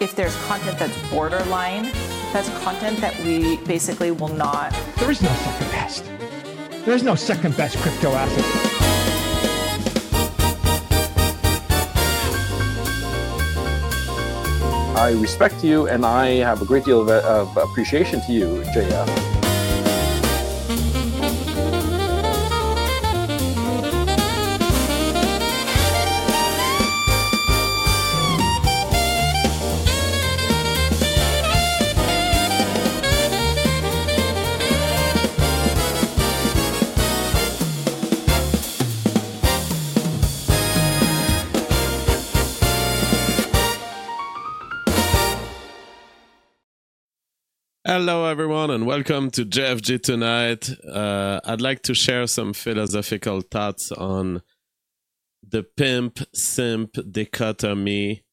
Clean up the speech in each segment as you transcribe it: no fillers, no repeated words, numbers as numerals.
if there's content that's borderline, that's content that we basically will not. There is no second best. There is no second best crypto asset. I respect you, and I have a great deal of appreciation to you, JF. Hello, everyone, and welcome to JFG Tonight. I'd like to share some philosophical thoughts on the pimp-simp dichotomy,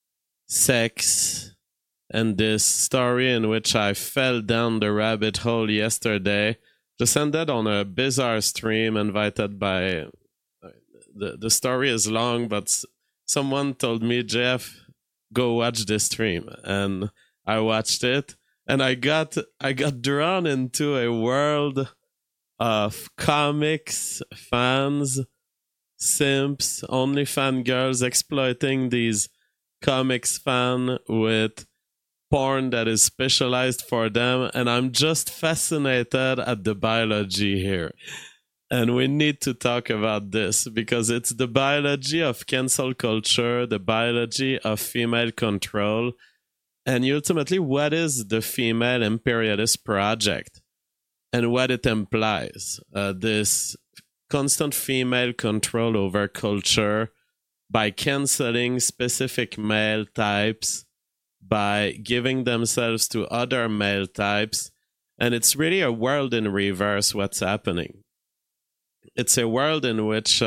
sex, and this story in which I fell down the rabbit hole yesterday. Just ended on a bizarre stream invited by... The story is long, but someone told me, Jeff, go watch this stream. And I watched it. And I got drawn into a world of comics, fans, simps, only fangirls exploiting these comics fans with porn that is specialized for them. And I'm just fascinated at the biology here. And we need to talk about this because it's the biology of cancel culture, the biology of female control. And ultimately, what is the female imperialist project and what it implies? This constant female control over culture by canceling specific male types, by giving themselves to other male types. And it's really a world in reverse what's happening. It's a world in which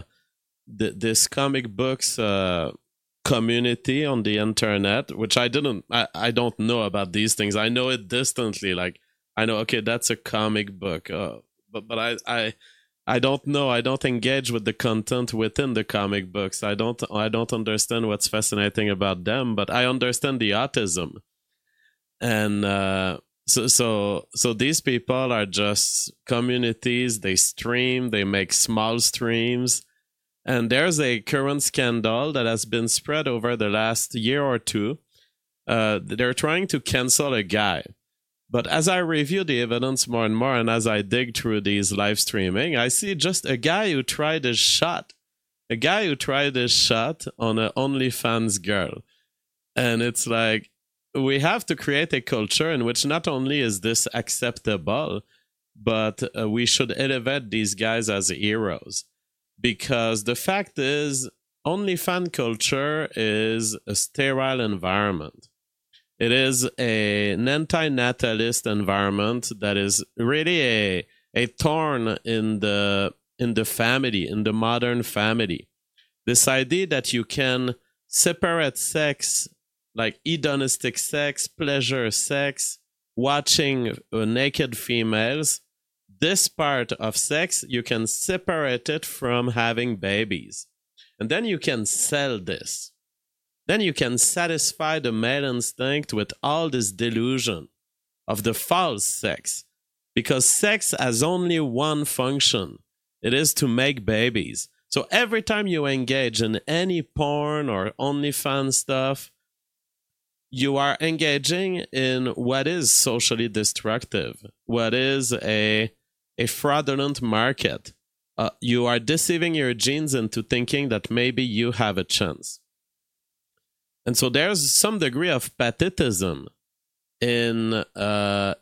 this comic books... community on the internet, which I don't know about these things. I know it distantly. Like I know, okay, that's a comic book, but I don't know. I don't engage with the content within the comic books. I don't understand what's fascinating about them, but I understand the autism, and so these people are just communities. They stream. They make small streams. And there's a current scandal that has been spread over the last year or two. They're trying to cancel a guy. But as I review the evidence more and more, and as I dig through these live streaming, I see just a guy who tried his shot. A guy who tried his shot on an OnlyFans girl. And it's like, we have to create a culture in which not only is this acceptable, but we should elevate these guys as heroes. Because the fact is, OnlyFans culture is a sterile environment. It is an anti-natalist environment that is really a thorn in the family, in the modern family. This idea that you can separate sex, like hedonistic sex, pleasure sex, watching naked females, this part of sex, you can separate it from having babies. And then you can sell this. Then you can satisfy the male instinct with all this delusion of the false sex. Because sex has only one function. It is to make babies. So every time you engage in any porn or OnlyFans stuff, you are engaging in what is socially destructive, what is a fraudulent market. You are deceiving your genes into thinking that maybe you have a chance. And so there's some degree of pathetism in the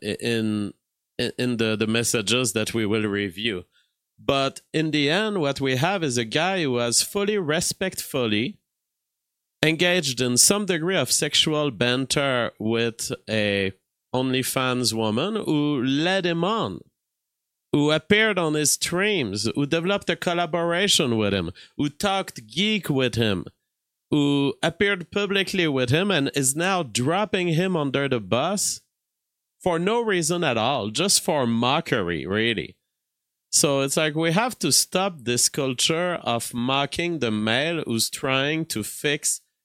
messages that we will review. But in the end, what we have is a guy who has fully respectfully engaged in some degree of sexual banter with a OnlyFans woman who led him on, who appeared on his streams, who developed a collaboration with him, who talked geek with him, who appeared publicly with him and is now dropping him under the bus for no reason at all, just for mockery, really. So it's like we have to stop this culture of mocking the male who's trying to fix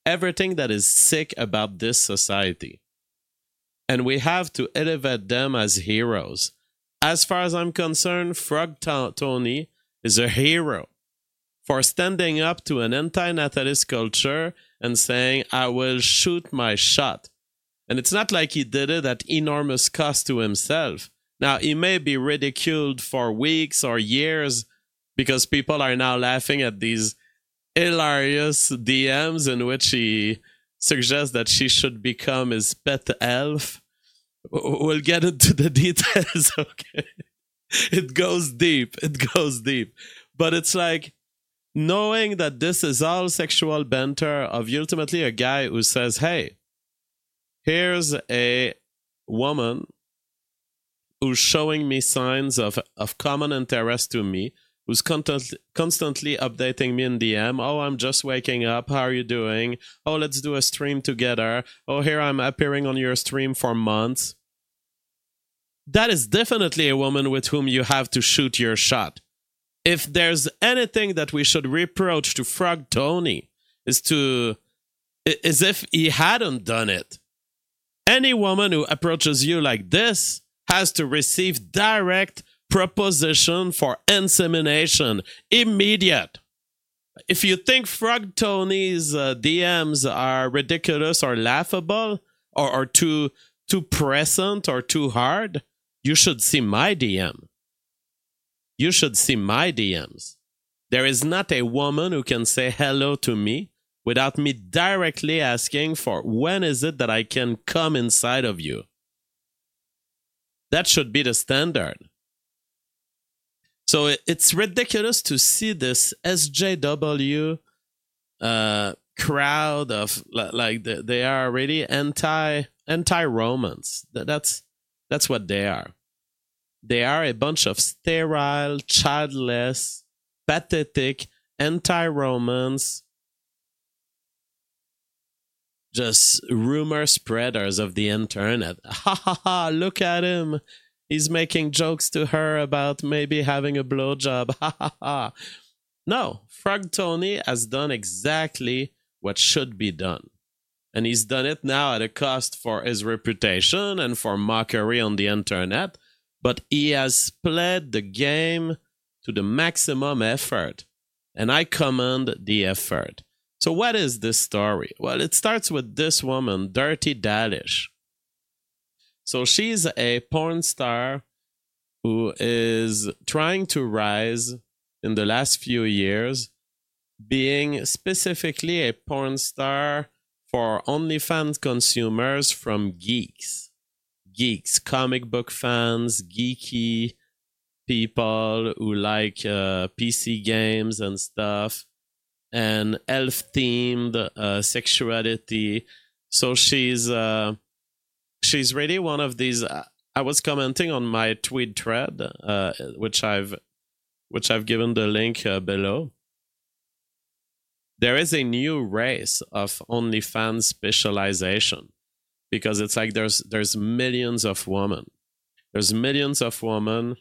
everything that is sick about this society. And we have to elevate them as heroes. As far as I'm concerned, Frog Tony is a hero for standing up to an anti-natalist culture and saying, I will shoot my shot. And it's not like he did it at enormous cost to himself. Now, he may be ridiculed for weeks or years because people are now laughing at these hilarious DMs in which he suggests that she should become his pet elf. We'll get into the details, okay? It goes deep. But it's like, knowing that this is all sexual banter of ultimately a guy who says, hey, here's a woman who's showing me signs of common interest to me, who's constantly updating me in DM. Oh, I'm just waking up. How are you doing? Oh, let's do a stream together. Oh, here I'm appearing on your stream for months. That is definitely a woman with whom you have to shoot your shot. If there's anything that we should reproach to Frog Tony is if he hadn't done it. Any woman who approaches you like this has to receive direct proposition for insemination. Immediate. If you think Frog Tony's DMs are ridiculous or laughable or too present or too hard, you should see my DM. You should see my DMs. There is not a woman who can say hello to me without me directly asking for when is it that I can come inside of you. That should be the standard. So it's ridiculous to see this SJW crowd of like they are really anti-Romans. That's what they are. They are a bunch of sterile, childless, pathetic, anti-Romans, just rumor spreaders of the internet. Ha ha ha, look at him. He's making jokes to her about maybe having a blowjob. Ha ha ha. No, Frog Tony has done exactly what should be done. And he's done it now at a cost for his reputation and for mockery on the internet. But he has played the game to the maximum effort. And I commend the effort. So what is this story? Well, it starts with this woman, Dirty Dalish. So she's a porn star who is trying to rise in the last few years, being specifically a porn star for OnlyFans consumers from geeks. Geeks, comic book fans, geeky people who like PC games and stuff, and elf-themed sexuality. So she's really one of these. I was commenting on my tweet thread, which I've given the link below. There is a new race of OnlyFans specialization. Because it's like there's millions of women. There's millions of women.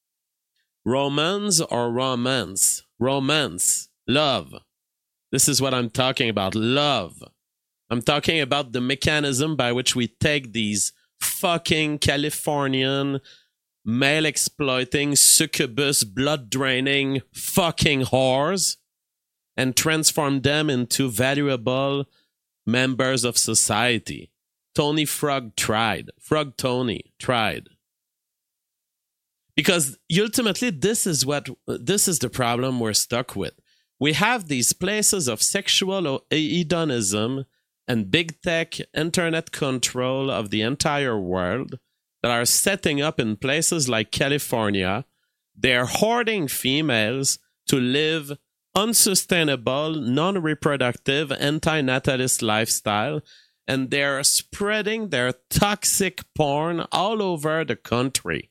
Romance or romance? Romance. Love. This is what I'm talking about. Love. I'm talking about the mechanism by which we take these fucking Californian, male-exploiting, succubus, blood-draining fucking whores and transform them into valuable members of society. Tony Frog tried. Frog Tony tried. Because ultimately, this is the problem we're stuck with. We have these places of sexual hedonism and big tech internet control of the entire world that are setting up in places like California. They're hoarding females to live unsustainable, non-reproductive, anti-natalist lifestyle. And they're spreading their toxic porn all over the country.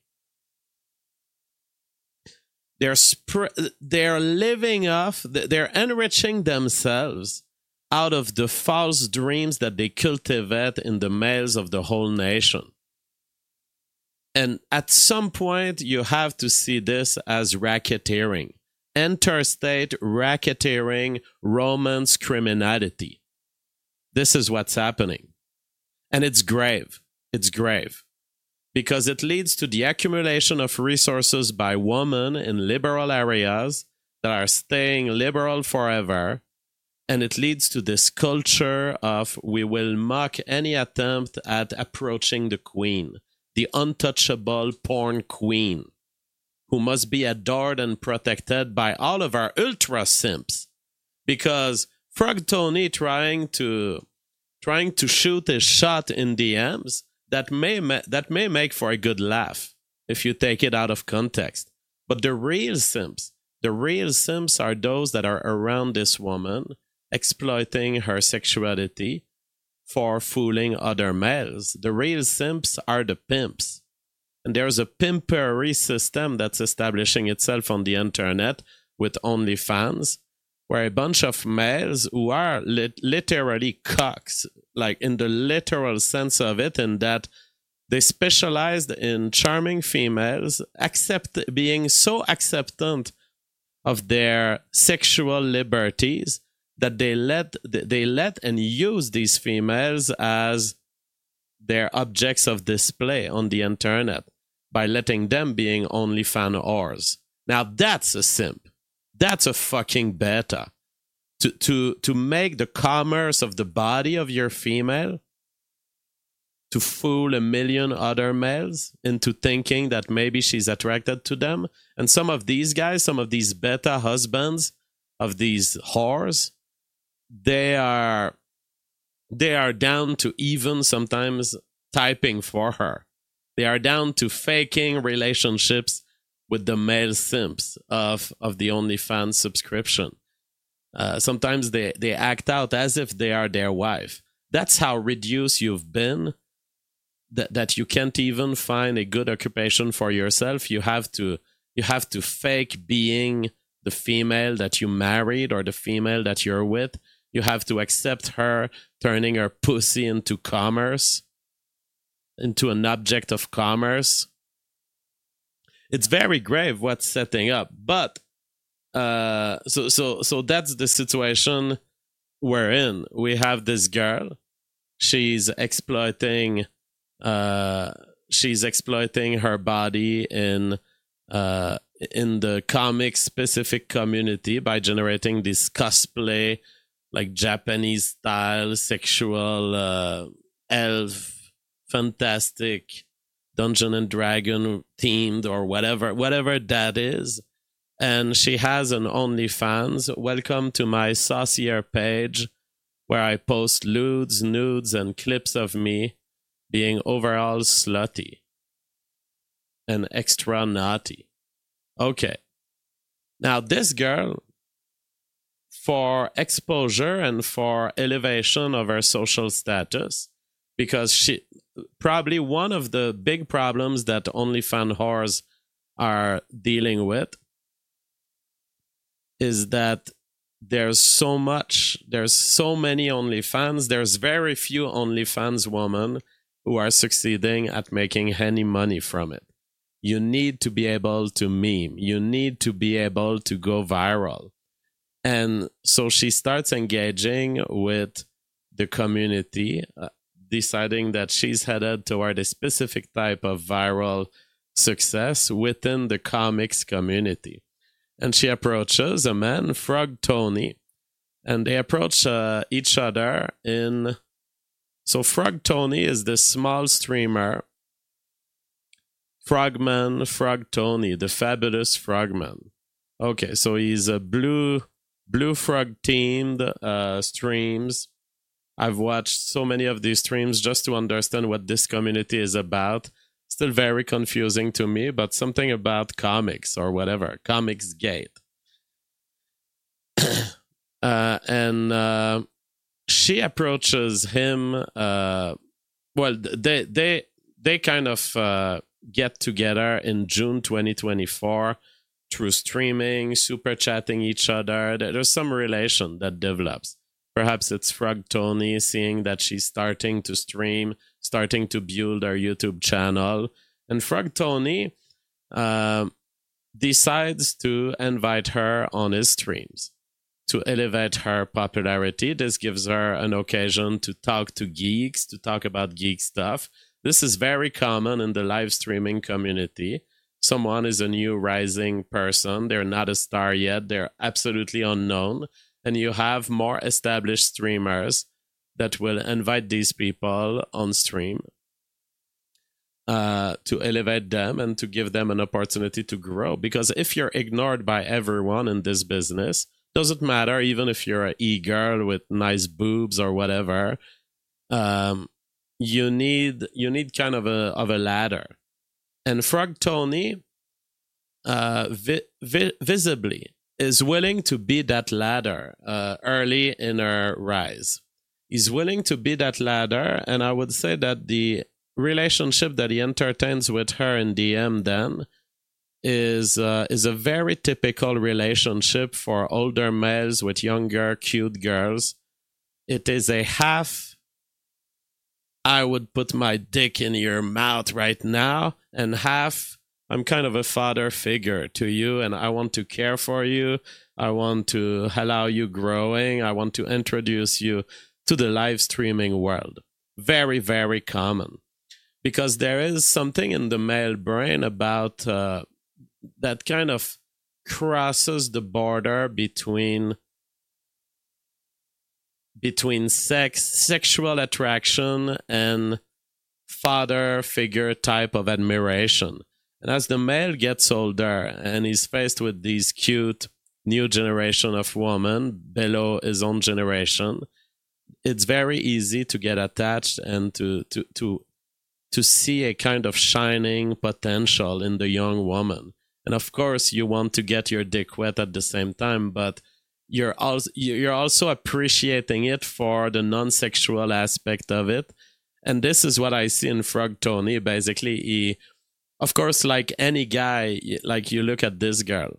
They're living off, they're enriching themselves out of the false dreams that they cultivate in the males of the whole nation. And at some point, you have to see this as racketeering. Interstate racketeering, romance criminality. This is what's happening. And it's grave. It's grave. Because it leads to the accumulation of resources by women in liberal areas that are staying liberal forever. And it leads to this culture of we will mock any attempt at approaching the queen, the untouchable porn queen, who must be adored and protected by all of our ultra simps. Because Frog Tony trying to shoot his shot in DMs, that may make for a good laugh if you take it out of context. But the real simps are those that are around this woman, exploiting her sexuality for fooling other males. The real simps are the pimps. And there's a pimpery system that's establishing itself on the internet with OnlyFans, where a bunch of males who are literally cocks, like in the literal sense of it, in that they specialized in charming females, being so acceptant of their sexual liberties that they let and use these females as their objects of display on the internet by letting them being OnlyFans whores. Now that's a simp. That's a fucking beta. To make the commerce of the body of your female, to fool a million other males into thinking that maybe she's attracted to them. And some of these guys, some of these beta husbands of these whores, they are down to even sometimes typing for her. They are down to faking relationships with the male simps of the OnlyFans subscription. Sometimes they act out as if they are their wife. That's how reduced you've been, that you can't even find a good occupation for yourself. You have to fake being the female that you married or the female that you're with. You have to accept her turning her pussy into commerce, into an object of commerce. It's very grave what's setting up, but so that's the situation we're in. We have this girl. She's exploiting her body in the comic specific community by generating this cosplay, like Japanese style sexual elf, fantastic Dungeon and Dragon themed or whatever that is. And she has an OnlyFans. Welcome to my saucier page, where I post nudes, and clips of me being overall slutty and extra naughty. Okay. Now this girl, for exposure and for elevation of her social status, because she probably one of the big problems that OnlyFans whores are dealing with is that there's so many OnlyFans, there's very few OnlyFans women who are succeeding at making any money from it. You need to be able to meme. You need to be able to go viral. And so she starts engaging with the community, deciding that she's headed toward a specific type of viral success within the comics community. And she approaches a man, Frog Tony, and they approach each other in... So Frog Tony is this small streamer. Frogman, Frog Tony, the fabulous Frogman. Okay, so he's a blue frog themed streams. I've watched so many of these streams just to understand what this community is about. Still very confusing to me, but something about comics or whatever. Comics Gate. And she approaches him. Well, they kind of get together in June 2024 through streaming, super chatting each other. There's some relation that develops. Perhaps it's Frog Tony seeing that she's starting to stream, starting to build her YouTube channel. And Frog Tony decides to invite her on his streams. to elevate her popularity. This gives her an occasion to talk to geeks, to talk about geek stuff. This is very common in the live streaming community. Someone is a new rising person. They're not a star yet. They're absolutely unknown. And you have more established streamers that will invite these people on stream to elevate them and to give them an opportunity to grow. Because if you're ignored by everyone in this business, doesn't matter, even if you're an e-girl with nice boobs or whatever, you need kind of a ladder. And Frog Tony visibly is willing to be that ladder early in her rise. He's willing to be that ladder, and I would say that the relationship that he entertains with her in DM then is a very typical relationship for older males with younger, cute girls. It is a half, I would put my dick in your mouth right now, and half, I'm kind of a father figure to you, and I want to care for you. I want to allow you growing. I want to introduce you to the live streaming world. Very, very common. Because there is something in the male brain about that kind of crosses the border between sexual attraction and father figure type of admiration. And as the male gets older and he's faced with these cute new generation of women below his own generation, it's very easy to get attached and to see a kind of shining potential in the young woman. And of course, you want to get your dick wet at the same time, but you're also appreciating it for the non-sexual aspect of it. And this is what I see in Frog Tony. Basically, he, of course, like any guy, like you look at this girl,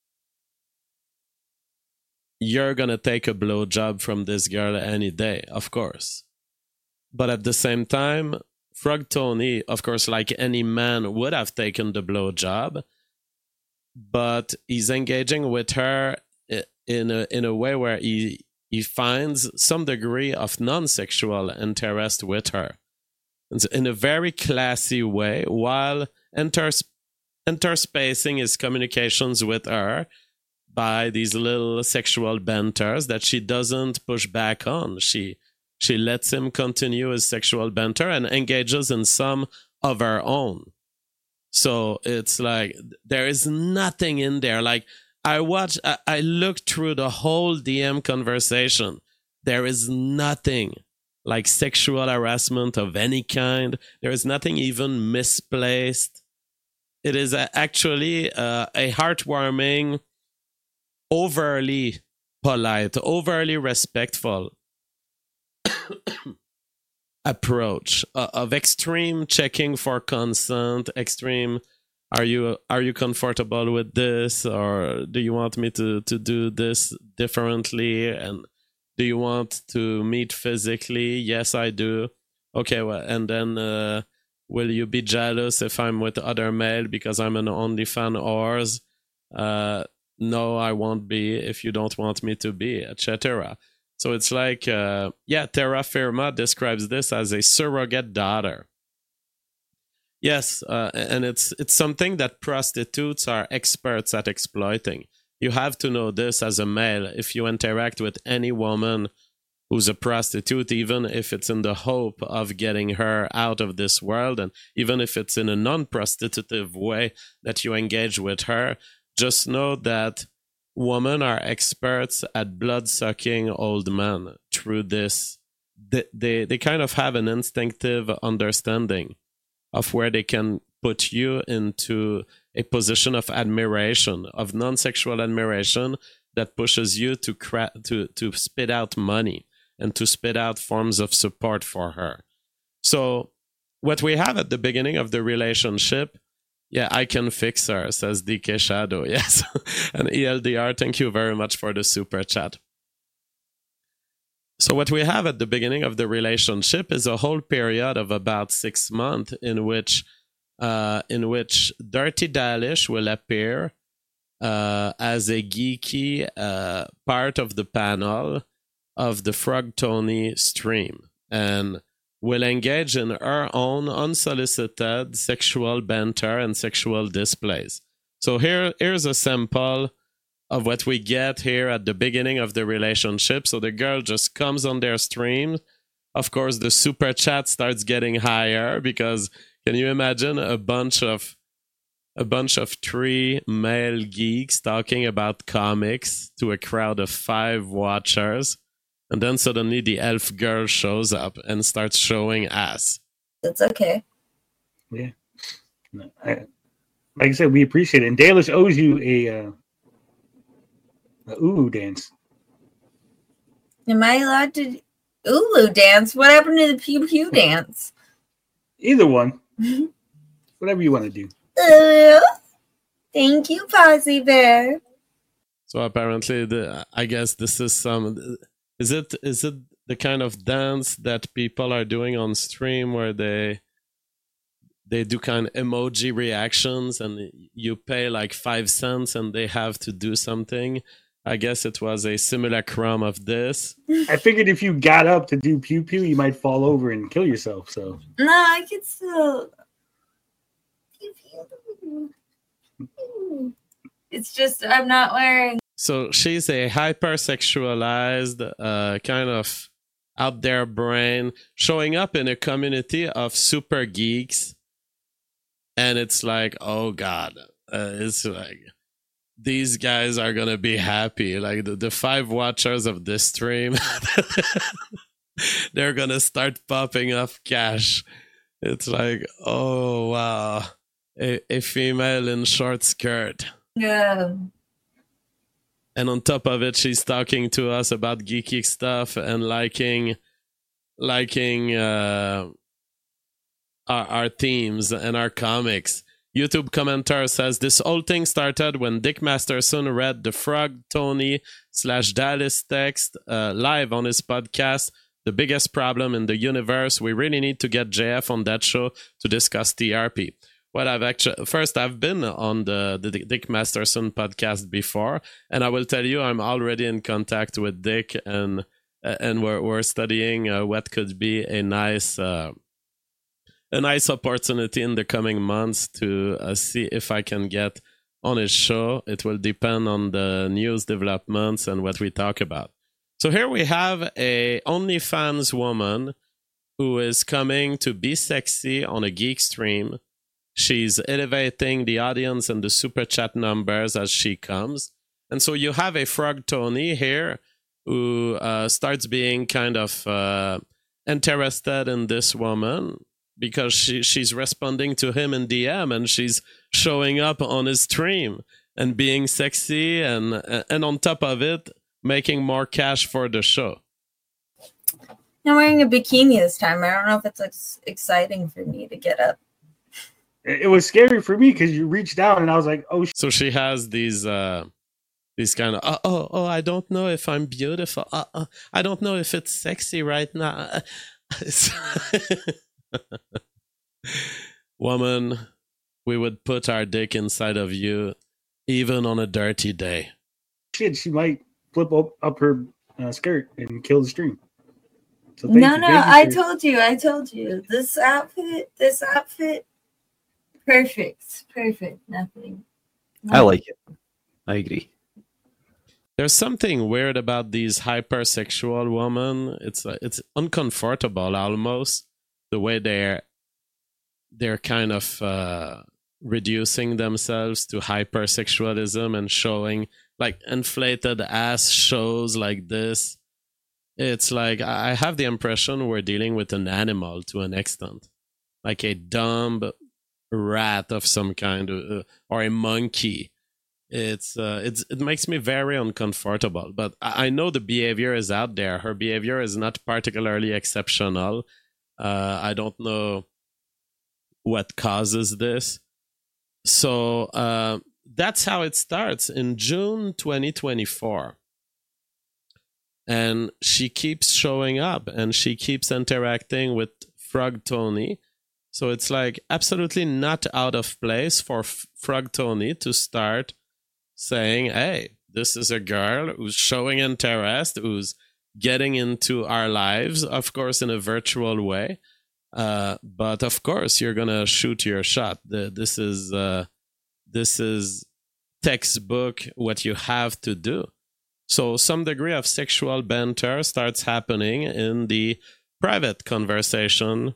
you're going to take a blowjob from this girl any day, of course. But at the same time, Frog Tony, of course, like any man would have taken the blowjob, but he's engaging with her in a way where he finds some degree of non-sexual interest with her. In a very classy way, while interspacing his communications with her by these little sexual banters that she doesn't push back on. She lets him continue his sexual banter and engages in some of her own. So it's like there is nothing in there. Like I looked through the whole DM conversation. There is nothing like sexual harassment of any kind. There is nothing even misplaced. It is actually a heartwarming, overly polite, overly respectful approach of extreme checking for consent, extreme are you comfortable with this, or do you want me to do this differently, and do you want to meet physically? Yes, I do. Okay, well, and then will you be jealous if I'm with other male because I'm an OnlyFans whores? No, I won't be if you don't want me to be, etc. So it's like, Terra Firma describes this as a surrogate daughter. Yes, and it's something that prostitutes are experts at exploiting. You have to know this as a male. If you interact with any woman who's a prostitute, even if it's in the hope of getting her out of this world, and even if it's in a non-prostitutive way that you engage with her, just know that women are experts at blood-sucking old men through this. They kind of have an instinctive understanding of where they can put you into a position of admiration, of non-sexual admiration that pushes you to spit out money and to spit out forms of support for her. So what we have at the beginning of the relationship, I can fix her, says DK Shadow. Yes. And ELDR, thank you very much for the super chat. So what we have at the beginning of the relationship is a whole period of about 6 months in which Dirty Dalish will appear as a geeky part of the panel of the Frog Tony stream, and will engage in her own unsolicited sexual banter and sexual displays. So here's a sample of what we get here at the beginning of the relationship. So the girl just comes on their stream. Of course, the super chat starts getting higher because can you imagine a bunch of 3 male geeks talking about comics to a crowd of 5 watchers? And then suddenly the elf girl shows up and starts showing ass. That's okay. Yeah. No, like I said, we appreciate it. And Dalish owes you a Ulu dance. Am I allowed to Ulu dance? What happened to the pew pew dance? Either one. Whatever you want to do. Thank you, Fozzie Bear. So apparently, I guess this is some... Is it the kind of dance that people are doing on stream where they do kind of emoji reactions and you pay like 5 cents and they have to do something? I guess it was a simulacrum of this. I figured if you got up to do pew pew, you might fall over and kill yourself. So no, I could still. It's just I'm not wearing. So she's a hypersexualized, kind of out there brain showing up in a community of super geeks. And it's like, oh God, it's like, these guys are going to be happy. Like the 5 watchers of this stream, they're going to start popping off cash. It's like, oh, wow, a female in short skirt. Yeah. And on top of it, she's talking to us about geeky stuff and liking our themes and our comics. YouTube commenter says, this whole thing started when Dick Masterson read the Frog Tony / Dallas text live on his podcast, The Biggest Problem in the Universe. We really need to get JF on that show to discuss TRP. Well, I've been on the Dick Masterson podcast before, and I will tell you, I'm already in contact with Dick, and we're studying what could be a nice opportunity in the coming months to see if I can get on his show. It will depend on the news developments and what we talk about. So here we have a OnlyFans woman who is coming to be sexy on a geek stream. She's elevating the audience and the super chat numbers as she comes. And so you have a Frog Tony here who starts being kind of interested in this woman because she's responding to him in DM and she's showing up on his stream and being sexy and on top of it, making more cash for the show. I'm wearing a bikini this time. I don't know if it's exciting for me to get up. it was scary for me because you reached down and I was like, oh. So she has these kind of, I don't know if I'm beautiful. I don't know if it's sexy right now. Woman, we would put our dick inside of you even on a dirty day. Shit, she might flip up her skirt and kill the stream. So I told you. This outfit, perfect. Nothing. I like it. I agree. There's something weird about these hypersexual women. It's uncomfortable almost, the way they're kind of reducing themselves to hypersexualism and showing like inflated ass shows like this. It's like I have the impression we're dealing with an animal to an extent, like a dumb rat of some kind, or a monkey. It makes me very uncomfortable. But I know the behavior is out there. Her behavior is not particularly exceptional. I don't know what causes this. So that's how it starts in June 2024. And she keeps showing up and she keeps interacting with Frog Tony. So it's like absolutely not out of place for Frog Tony to start saying, hey, this is a girl who's showing interest, who's getting into our lives, of course, in a virtual way. But of course, you're going to shoot your shot. This is textbook what you have to do. So some degree of sexual banter starts happening in the private conversation.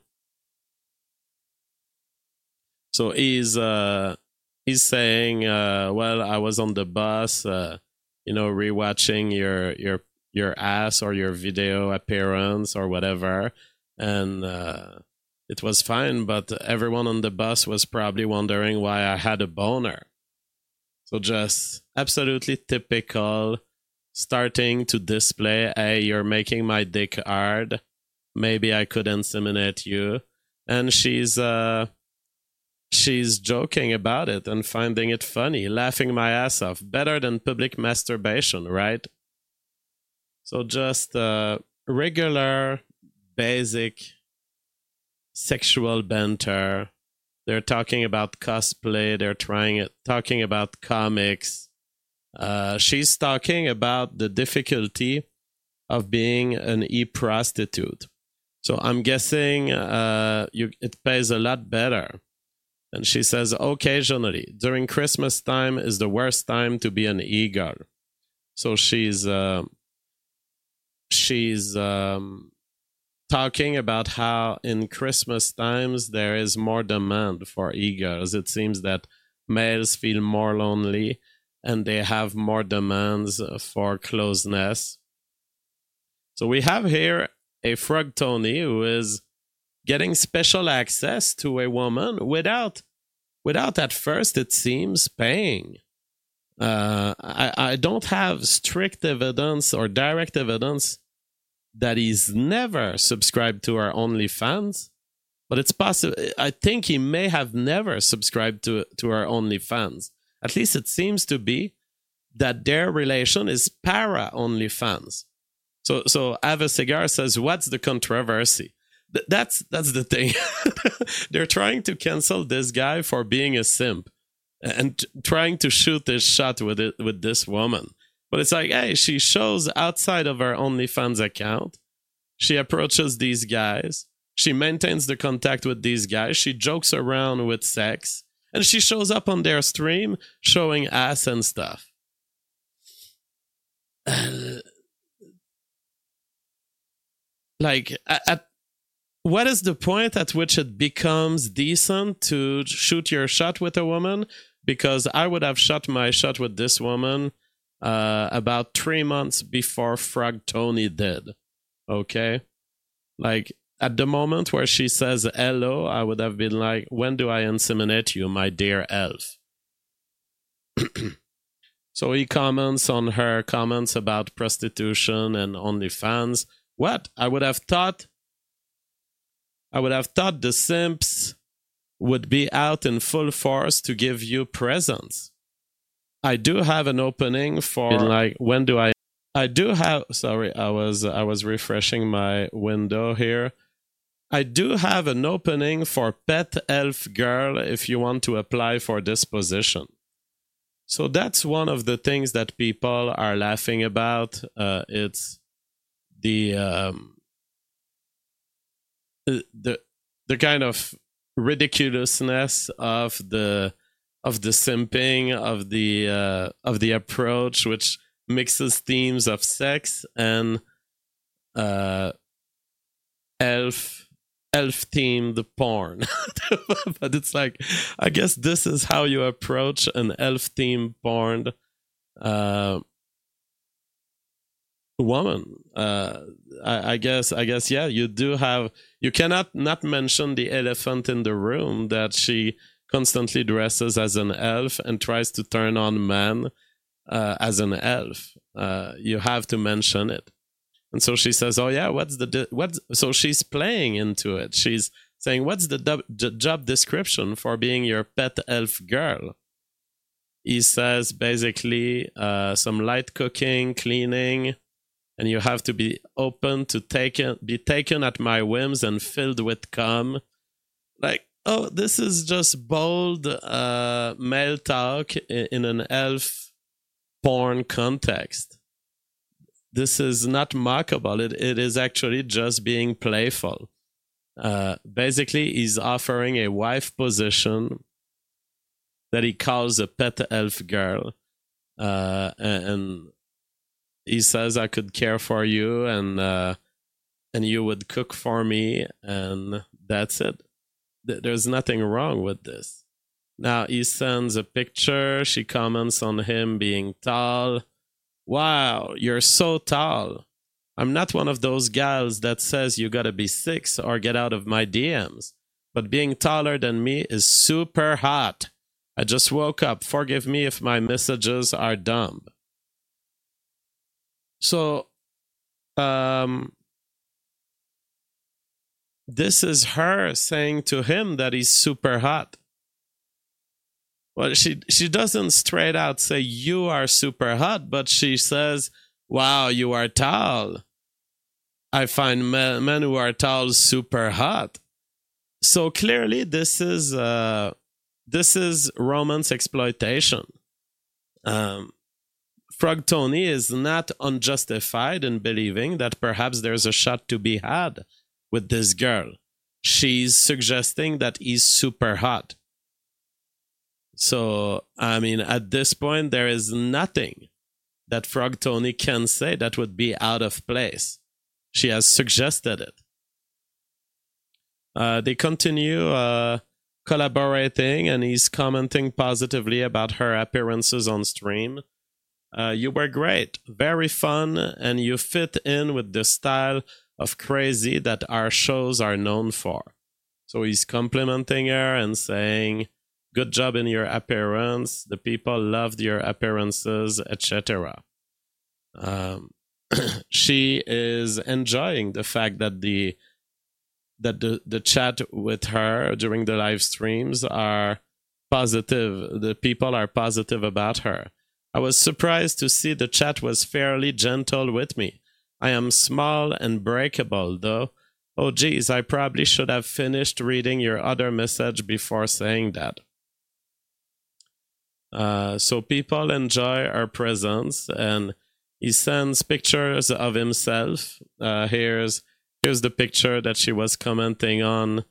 So he's saying, well, I was on the bus, rewatching your ass or your video appearance or whatever, and it was fine, but everyone on the bus was probably wondering why I had a boner. So just absolutely typical, starting to display, hey, you're making my dick hard, maybe I could inseminate you. And she's joking about it and finding it funny, laughing my ass off. Better than public masturbation, right? So just regular, basic sexual banter. They're talking about cosplay. They're talking about comics. She's talking about the difficulty of being an e-prostitute. So I'm guessing it pays a lot better. And she says, occasionally, during Christmas time is the worst time to be an e-girl. So she's talking about how in Christmas times there is more demand for e-girls. It seems that males feel more lonely and they have more demands for closeness. So we have here a Frog Tony who is getting special access to a woman without at first, it seems, paying. I don't have strict evidence or direct evidence that he's never subscribed to our OnlyFans, but it's possible. I think he may have never subscribed to our OnlyFans. At least it seems to be that their relation is para OnlyFans. So Ava Cigar says, what's the controversy? That's the thing. They're trying to cancel this guy for being a simp and trying to shoot his shot with this woman. But it's like, hey, she shows outside of her OnlyFans account. She approaches these guys. She maintains the contact with these guys. She jokes around with sex. And she shows up on their stream showing ass and stuff. What is the point at which it becomes decent to shoot your shot with a woman? Because I would have shot my shot with this woman about 3 months before Frog Tony did. Okay? Like, at the moment where she says hello, I would have been like, when do I inseminate you, my dear elf? So he comments on her comments about prostitution and OnlyFans. What? I would have thought the simps would be out in full force to give you presents. I do have an opening for when do I do have, sorry, I was refreshing my window here. I do have an opening for pet elf girl if you want to apply for this position. So that's one of the things that people are laughing about. It's the kind of ridiculousness of the simping, of the approach, which mixes themes of sex and elf themed porn. But it's like, I guess this is how you approach an elf themed porn woman. I guess yeah, you cannot not mention the elephant in the room, that she constantly dresses as an elf and tries to turn on men as an elf. You have to mention it. And so she says, oh yeah, so she's playing into it. She's saying, what's the job description for being your pet elf girl? He says basically some light cooking, cleaning, and you have to be open to be taken at my whims and filled with cum. Like, oh, this is just bold male talk in an elf porn context. This is not mockable. It is actually just being playful. Basically, he's offering a wife position that he calls a pet elf girl. And he says, I could care for you and you would cook for me, and that's it. There's nothing wrong with this. Now he sends a picture. She comments on him being tall. Wow, you're so tall. I'm not one of those gals that says you gotta be 6 or get out of my DMs. But being taller than me is super hot. I just woke up. Forgive me if my messages are dumb. So, this is her saying to him that he's super hot. Well, she doesn't straight out say you are super hot, but she says, wow, you are tall. I find men who are tall super hot. So clearly this is romance exploitation. Frog Tony is not unjustified in believing that perhaps there's a shot to be had with this girl. She's suggesting that he's super hot. So, I mean, at this point, there is nothing that Frog Tony can say that would be out of place. She has suggested it. They continue collaborating, and he's commenting positively about her appearances on stream. You were great, very fun, and you fit in with the style of crazy that our shows are known for. So he's complimenting her and saying, good job in your appearance. The people loved your appearances, etc. She is enjoying the fact that the chat with her during the live streams are positive. The people are positive about her. I was surprised to see the chat was fairly gentle with me. I am small and breakable, though. Oh, geez, I probably should have finished reading your other message before saying that. So people enjoy our presence, and he sends pictures of himself. Here's the picture that she was commenting on.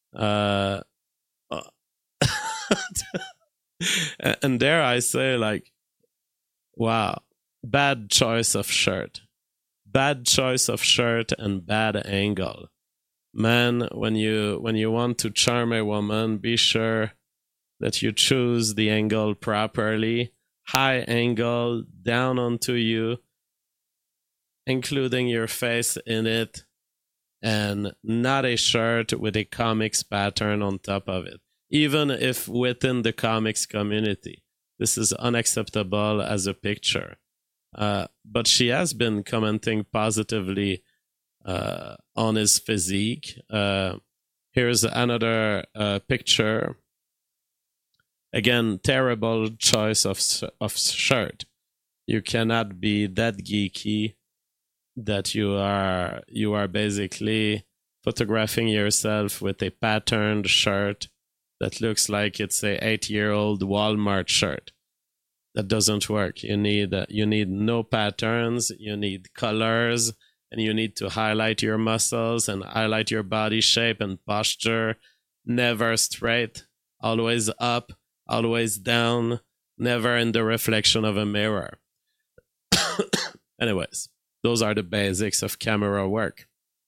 And there I say, like, wow, bad choice of shirt. Bad choice of shirt and bad angle. Man, when you want to charm a woman, be sure that you choose the angle properly. High angle, down onto you, including your face in it, and not a shirt with a comics pattern on top of it. Even if within the comics community, this is unacceptable as a picture. But she has been commenting positively on his physique. Here's another picture. Again, terrible choice of shirt. You cannot be that geeky that you are basically photographing yourself with a patterned shirt that looks like it's a 8-year-old Walmart shirt. That doesn't work. You need no patterns, you need colors, and you need to highlight your muscles and highlight your body shape and posture. Never straight, always up, always down, never in the reflection of a mirror. Anyways, those are the basics of camera work.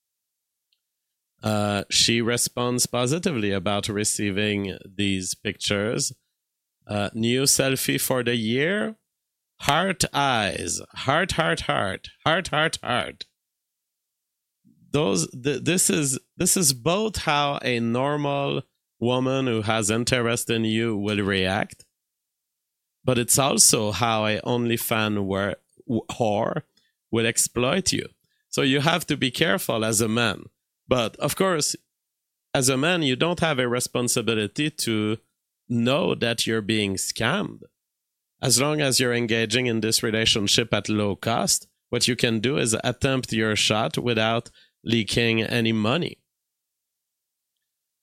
She responds positively about receiving these pictures. New selfie for the year. Heart eyes. Heart, heart, heart. Heart, heart, heart. This is both how a normal woman who has interest in you will react, but it's also how a OnlyFans whore will exploit you. So you have to be careful as a man. But of course, as a man, you don't have a responsibility to know that you're being scammed. As long as you're engaging in this relationship at low cost, what you can do is attempt your shot without leaking any money.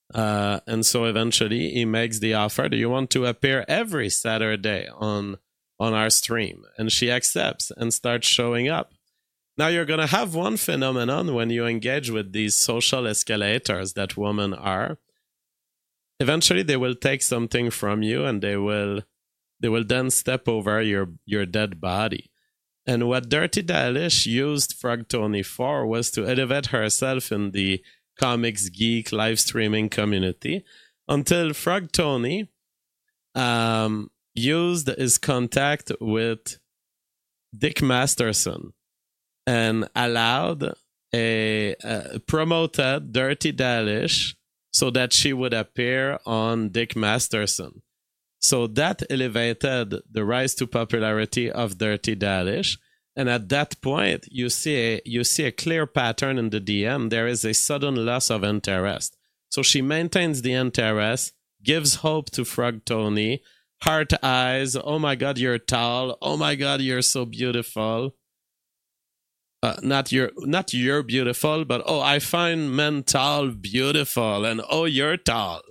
And so eventually he makes the offer. Do you want to appear every Saturday on on our stream. And she accepts and starts showing up. Now you're going to have one phenomenon when you engage with these social escalators that women are. Eventually they will take something from you and they will then step over your dead body. And what Dirty Dalish used Frog Tony for was to elevate herself in the comics geek live streaming community until Frog Tony used his contact with Dick Masterson and allowed promoted Dirty Dalish so that she would appear on Dick Masterson. So that elevated the rise to popularity of Dirty Dalish. And at that point, you see a clear pattern in the DM. There is a sudden loss of interest. So she maintains the interest, gives hope to Frog Tony, heart eyes, oh my God, you're tall. Oh my God, you're so beautiful. Not you're beautiful, but oh, I find men tall beautiful, and oh, you're tall.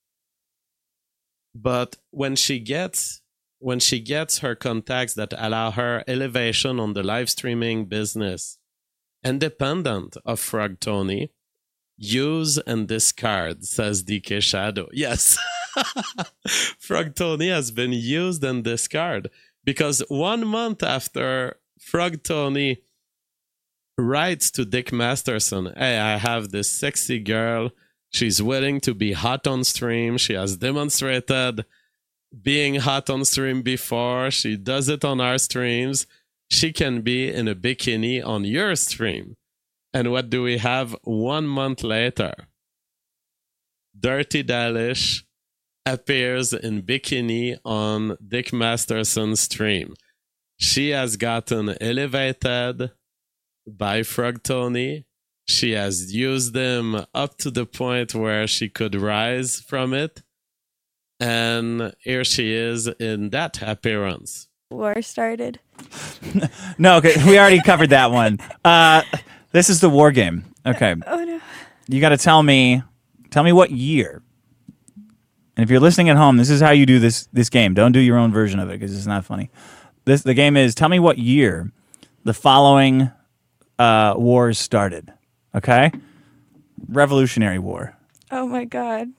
But when she gets her contacts that allow her elevation on the live streaming business, independent of Frog Tony, use and discard, says DK Shadow. Yes, Frog Tony has been used and discarded because 1 month after Frog Tony writes to Dick Masterson, hey, I have this sexy girl. She's willing to be hot on stream. She has demonstrated being hot on stream before. She does it on our streams. She can be in a bikini on your stream. And what do we have 1 month later? Dirty Dalish appears in bikini on Dick Masterson's stream. She has gotten elevated by Frog Tony. She has used them up to the point where she could rise from it. And here she is in that appearance. War started. No, okay, we already covered that one. This is the war game. Okay. Oh no. You got to tell me what year. And if you're listening at home, this is how you do this game. Don't do your own version of it because it's not funny. The game is tell me what year the following wars started. Okay? Revolutionary War. Oh my God.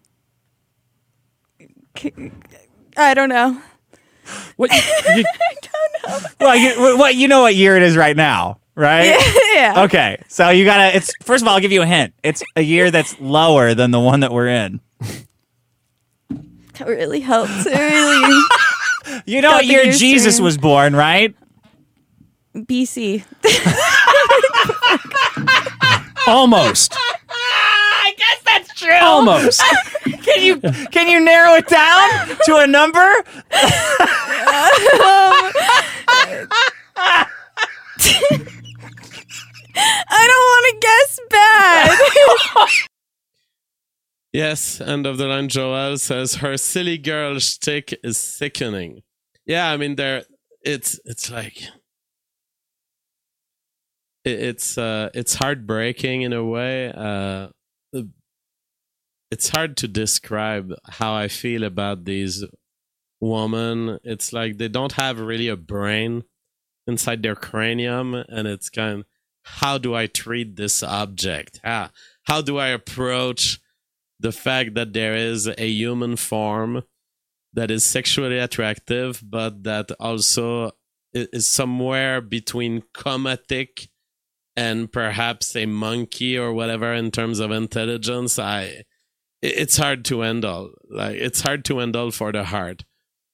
I don't know. What? I don't know. Well, you know what year it is right now, right? Yeah. Okay, so you gotta. It's first of all, I'll give you a hint. It's a year that's lower than the one that we're in. That really helps. It really. You know what year Jesus was born, right? BC. Almost. I guess that's true. Almost. Can you narrow it down to a number? I don't want to guess bad. Yes, end of the line. Joel says her silly girl shtick is sickening. Yeah, I mean, it's like it's heartbreaking in a way. It's hard to describe how I feel about these women. It's like they don't have really a brain inside their cranium, and it's kind of, how do I treat this object? How do I approach the fact that there is a human form that is sexually attractive, but that also is somewhere between comatic and perhaps a monkey or whatever in terms of intelligence? It's hard to handle. Like, it's hard to handle for the heart.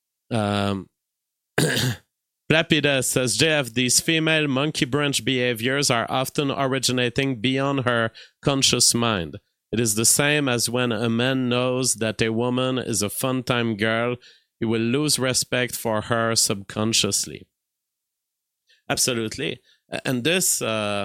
Plapida says, JF, these female monkey branch behaviors are often originating beyond her conscious mind. It is the same as when a man knows that a woman is a fun-time girl, he will lose respect for her subconsciously. Absolutely. And this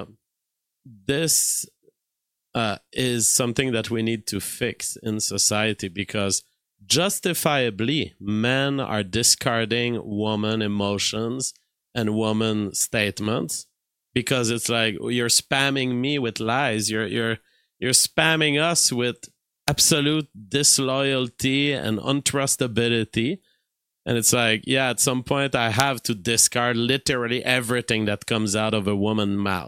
is something that we need to fix in society, because justifiably men are discarding woman emotions and woman statements, because it's like, you're spamming me with lies, you're spamming us with absolute disloyalty and untrustability, And it's like, yeah, at some point I have to discard literally everything that comes out of a woman's mouth.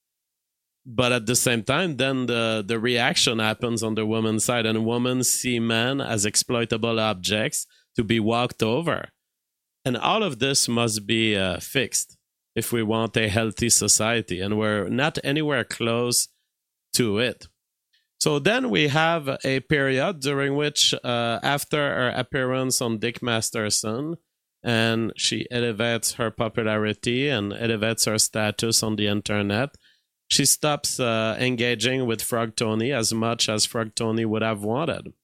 But at the same time, then the reaction happens on the woman's side, and women see men as exploitable objects to be walked over. And all of this must be fixed if we want a healthy society, and we're not anywhere close to it. So then we have a period during which, after her appearance on Dick Masterson, and she elevates her popularity and elevates her status on the internet, she stops engaging with Frog Tony as much as Frog Tony would have wanted.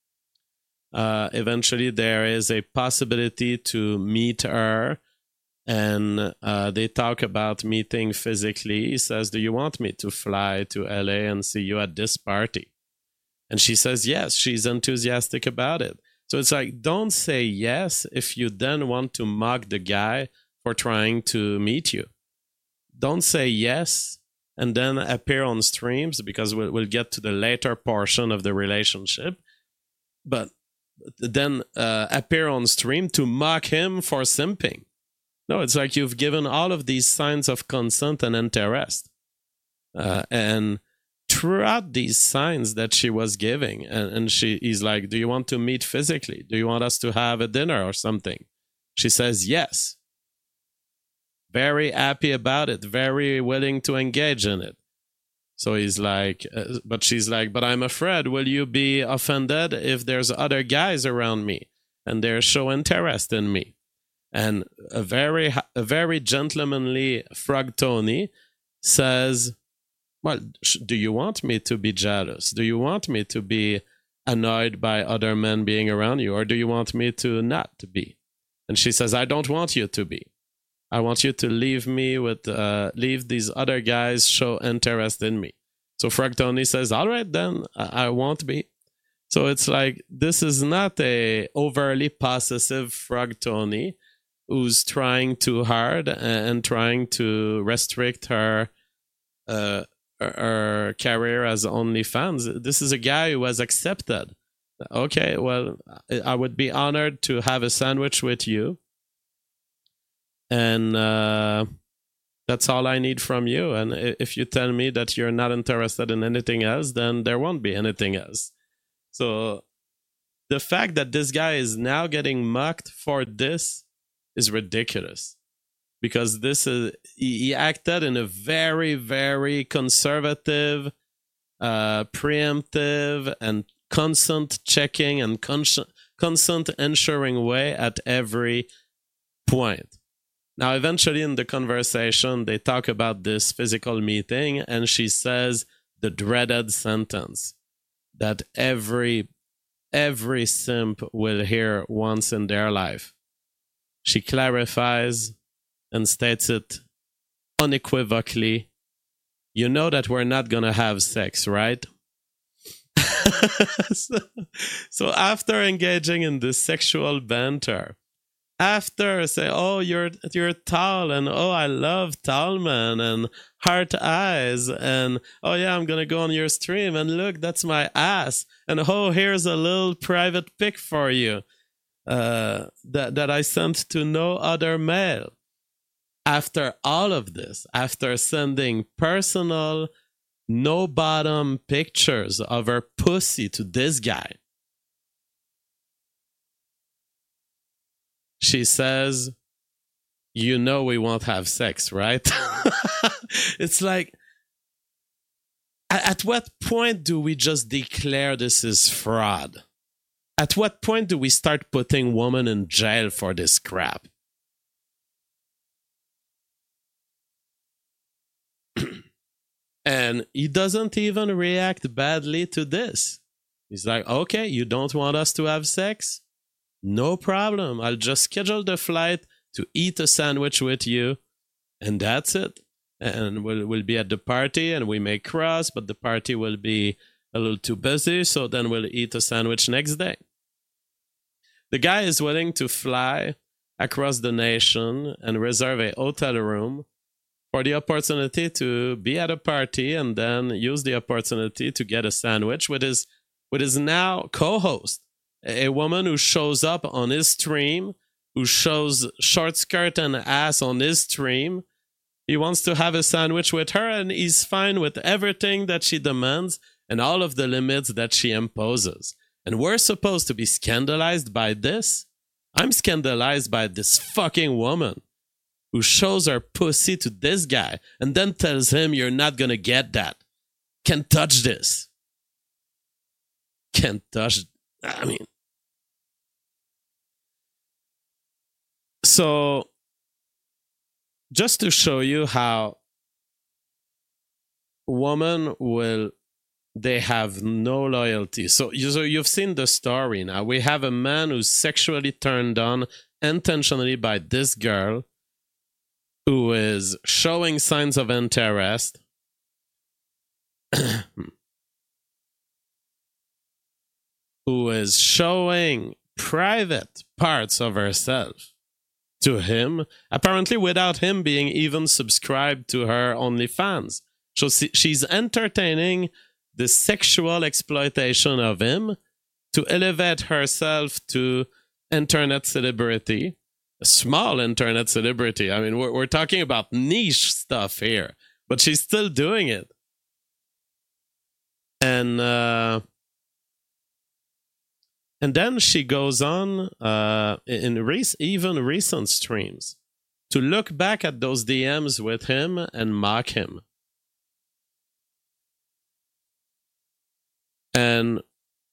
Eventually, there is a possibility to meet her, and they talk about meeting physically. He says, do you want me to fly to LA and see you at this party? And she says yes. She's enthusiastic about it. So it's like, don't say yes if you then want to mock the guy for trying to meet you. Don't say yes and then appear on streams, because we'll get to the later portion of the relationship. But then appear on stream to mock him for simping. No, it's like you've given all of these signs of consent and interest. And throughout these signs that she was giving, and he's like, do you want to meet physically? Do you want us to have a dinner or something? She says yes. Very happy about it, very willing to engage in it. So he's like, but she's like, but I'm afraid, will you be offended if there's other guys around me and they show interest in me? And a very gentlemanly Frog Tony says, well, do you want me to be jealous? Do you want me to be annoyed by other men being around you? Or do you want me to not be? And she says, I don't want you to be. I want you to leave me with, leave these other guys show interest in me. So Frog Tony says, all right, then I won't be. So it's like, this is not a overly possessive Frog Tony who's trying too hard and trying to restrict her career as OnlyFans. This is a guy who has accepted. Okay, well, I would be honored to have a sandwich with you. And that's all I need from you. And if you tell me that you're not interested in anything else, then there won't be anything else. So the fact that this guy is now getting mocked for this is ridiculous. Because this is, he acted in a very, very conservative, preemptive, and constant checking and constant ensuring way at every point. Now, eventually in the conversation, they talk about this physical meeting, and she says the dreaded sentence that every simp will hear once in their life. She clarifies and states it unequivocally. You know that we're not going to have sex, right? So after engaging in this sexual banter, after say, oh, you're tall, and oh, I love tall men and heart eyes, and oh yeah, I'm gonna go on your stream and look, that's my ass, and oh, here's a little private pic for you that I sent to no other male. After all of this, after sending personal no bottom pictures of her pussy to this guy, she says, you know we won't have sex, right? It's like, at what point do we just declare this is fraud? At what point do we start putting women in jail for this crap? And he doesn't even react badly to this. He's like, okay, you don't want us to have sex? No problem. I'll just schedule the flight to eat a sandwich with you, and that's it. And we'll be at the party, and we may cross, but the party will be a little too busy, so then we'll eat a sandwich next day. The guy is willing to fly across the nation and reserve a hotel room for the opportunity to be at a party, and then use the opportunity to get a sandwich with his now co-host, a woman who shows up on his stream who shows short skirt and ass on his stream. He wants to have a sandwich with her, and he's fine with everything that she demands and all of the limits that she imposes. And we're supposed to be scandalized by this? I'm scandalized by this fucking woman who shows her pussy to this guy and then tells him, you're not gonna get that. Can't touch this. Can't touch. I mean. So, just to show you how women they have no loyalty. So you've seen the story now. We have a man who's sexually turned on intentionally by this girl who is showing signs of interest. Who is showing private parts of herself to him, apparently without him being even subscribed to her OnlyFans. So she's entertaining the sexual exploitation of him to elevate herself to internet celebrity, a small internet celebrity. I mean, we're talking about niche stuff here, but she's still doing it. And then she goes on in even recent streams to look back at those DMs with him and mock him. And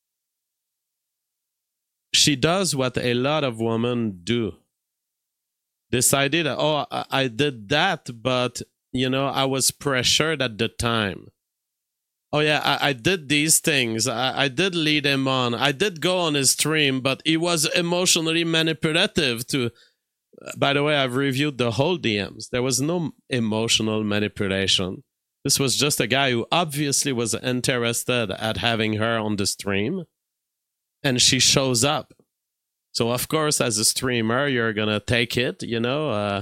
she does what a lot of women do. Decided, oh, I did that, but, I was pressured at the time. Oh, yeah, I did these things. I did lead him on. I did go on his stream, but he was emotionally manipulative to... By the way, I've reviewed the whole DMs. There was no emotional manipulation. This was just a guy who obviously was interested at having her on the stream, and she shows up. So, of course, as a streamer, you're going to take it, you're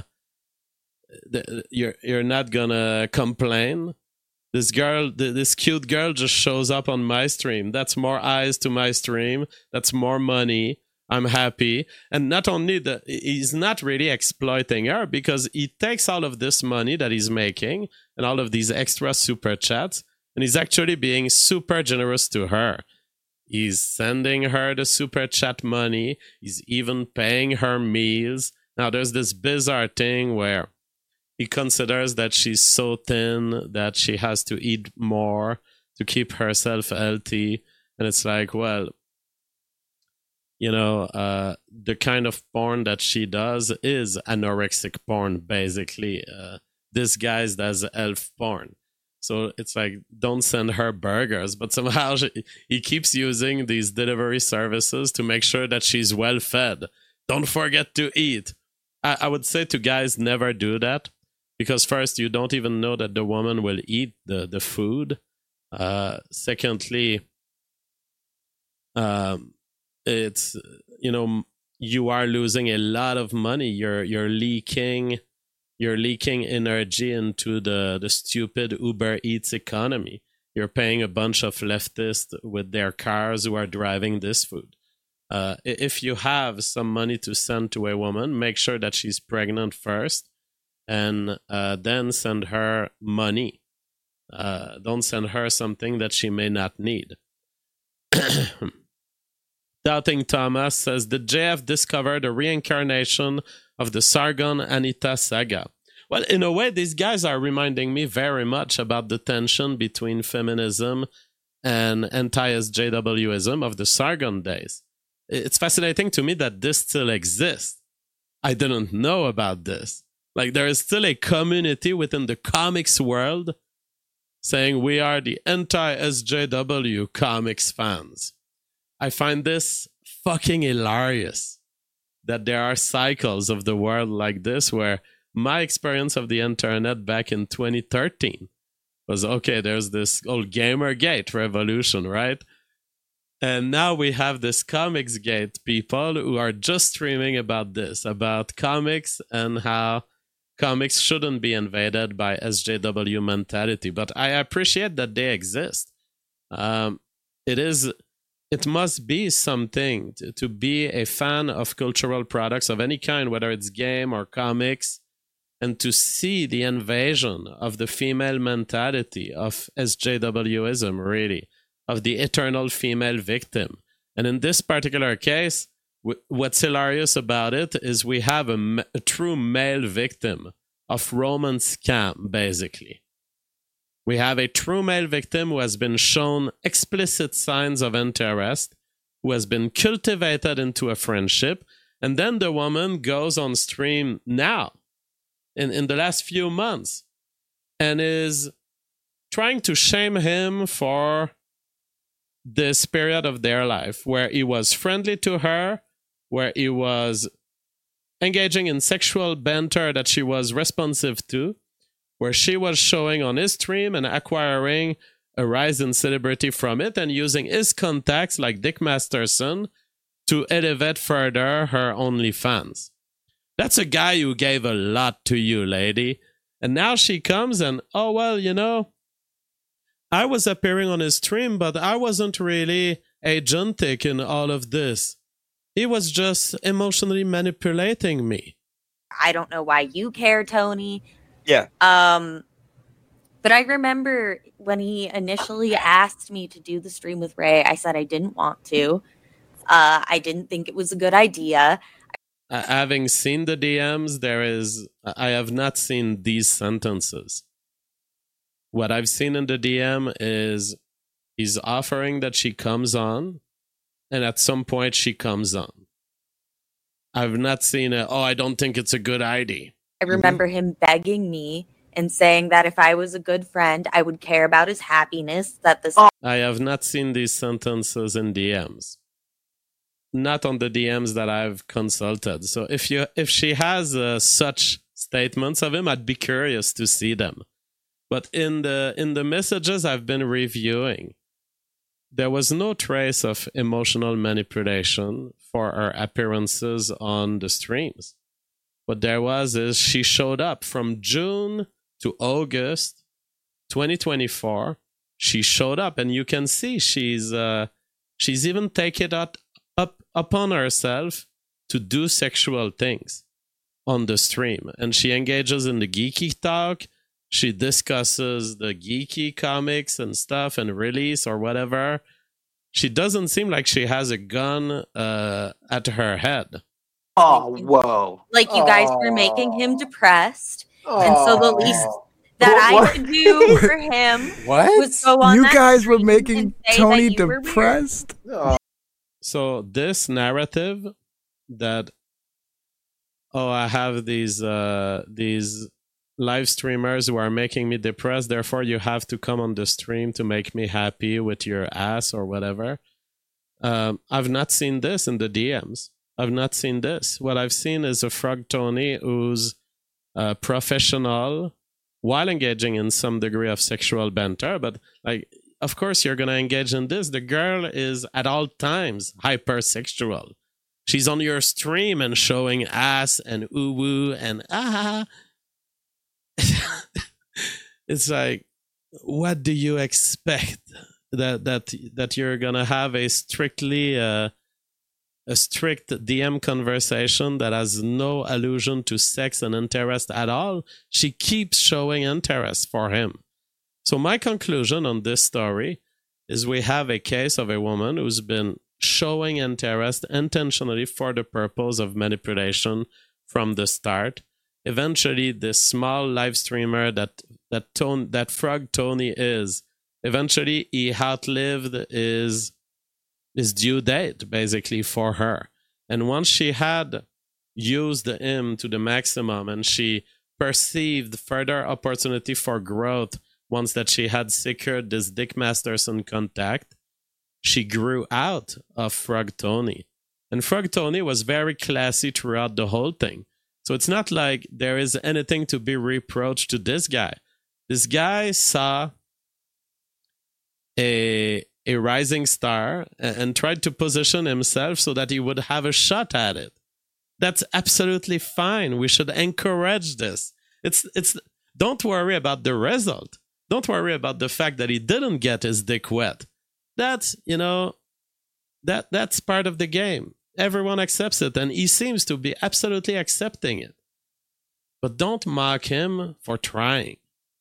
not going to complain. This girl, this cute girl just shows up on my stream. That's more eyes to my stream. That's more money. I'm happy. And not only that, he's not really exploiting her because he takes all of this money that he's making and all of these extra super chats, and he's actually being super generous to her. He's sending her the super chat money. He's even paying her meals. Now, there's this bizarre thing where he considers that she's so thin that she has to eat more to keep herself healthy. And it's like, well, the kind of porn that she does is anorexic porn, basically, disguised as elf porn. So it's like, don't send her burgers, but somehow he keeps using these delivery services to make sure that she's well fed. Don't forget to eat. I would say to guys, never do that. Because first, you don't even know that the woman will eat the food. Secondly, it's, you are losing a lot of money. You're leaking energy into the stupid Uber Eats economy. You're paying a bunch of leftists with their cars who are driving this food. If you have some money to send to a woman, make sure that she's pregnant first. And then send her money. Don't send her something that she may not need. Doubting Thomas says, did JF discover the reincarnation of the Sargon Anita saga? Well, in a way, these guys are reminding me very much about the tension between feminism and anti-SJWism of the Sargon days. It's fascinating to me that this still exists. I didn't know about this. Like, there is still a community within the comics world saying we are the anti-SJW comics fans. I find this fucking hilarious that there are cycles of the world like this, where my experience of the internet back in 2013 was, okay, there's this old Gamergate revolution, right? And now we have this Comicsgate people who are just streaming about this, about comics and how comics shouldn't be invaded by SJW mentality, but I appreciate that they exist. It is it must be something to be a fan of cultural products of any kind, whether it's game or comics, and to see the invasion of the female mentality of SJWism, really, of the eternal female victim. And in this particular case, what's hilarious about it is we have a true male victim of romance scam, basically. We have a true male victim who has been shown explicit signs of interest, who has been cultivated into a friendship, and then the woman goes on stream now, in the last few months, and is trying to shame him for this period of their life where he was friendly to her, where he was engaging in sexual banter that she was responsive to, where she was showing on his stream and acquiring a rise in celebrity from it and using his contacts like Dick Masterson to elevate further her OnlyFans. That's a guy who gave a lot to you, lady. And now she comes and, oh, well, you know, I was appearing on his stream, but I wasn't really agentic in all of this. He was just emotionally manipulating me. I don't know why you care, Tony. Yeah. But I remember when he initially asked me to do the stream with Ray, I said I didn't want to. I didn't think it was a good idea. Having seen the DMs, I have not seen these sentences. What I've seen in the DM is he's offering that she comes on, and at some point she comes on. I've not seen I don't think it's a good idea. I remember him begging me and saying that if I was a good friend, I would care about his happiness. I have not seen these sentences in DMs. Not on the DMs that I've consulted. So if she has such statements of him, I'd be curious to see them. But in the messages I've been reviewing, there was no trace of emotional manipulation for her appearances on the streams. What there was is she showed up from June to August 2024. She showed up, and you can see she's even taken it up upon herself to do sexual things on the stream. And she engages in the geeky talk. She discusses the geeky comics and stuff and release or whatever. She doesn't seem like she has a gun at her head. Oh, whoa. Like you guys were making him depressed. And so the least that I could do for him was go on You that guys were stream making and say Tony that you were weird. depressed? So this narrative that, I have these live streamers who are making me depressed, therefore you have to come on the stream to make me happy with your ass or whatever. I've not seen this in the DMs. I've not seen this. What I've seen is a Frog Tony who's professional while engaging in some degree of sexual banter. But like, of course, you're going to engage in this. The girl is at all times hypersexual. She's on your stream and showing ass and woo and It's like, what do you expect? That you're going to have a strict DM conversation that has no allusion to sex and interest at all? She keeps showing interest for him. So my conclusion on this story is we have a case of a woman who's been showing interest intentionally for the purpose of manipulation from the start. Eventually, this small live streamer that Frog Tony is, eventually he outlived his due date, basically, for her. And once she had used him to the maximum and she perceived further opportunity for growth once that she had secured this Dick Masterson contact, she grew out of Frog Tony. And Frog Tony was very classy throughout the whole thing. So it's not like there is anything to be reproached to this guy. This guy saw a rising star and tried to position himself so that he would have a shot at it. That's absolutely fine. We should encourage this. Don't worry about the result. Don't worry about the fact that he didn't get his dick wet. That's, That's part of the game. Everyone accepts it, and he seems to be absolutely accepting it. But don't mock him for trying.